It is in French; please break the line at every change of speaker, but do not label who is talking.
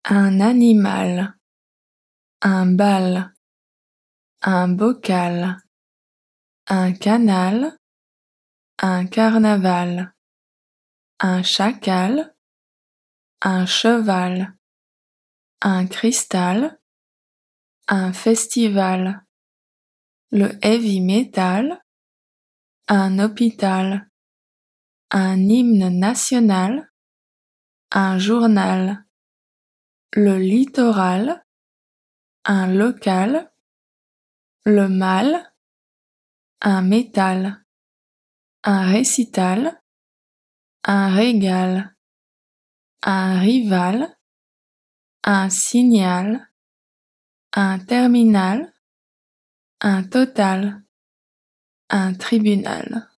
un animal, un bal, un bocal, un canal, un carnaval, un chacal, un cheval, un cristal, un festival, le heavy metal, un hôpital, un hymne national, un journal, le littoral, un local, le mal, un métal, un récital, un régal, un rival, un signal, un terminal, un total, un tribunal.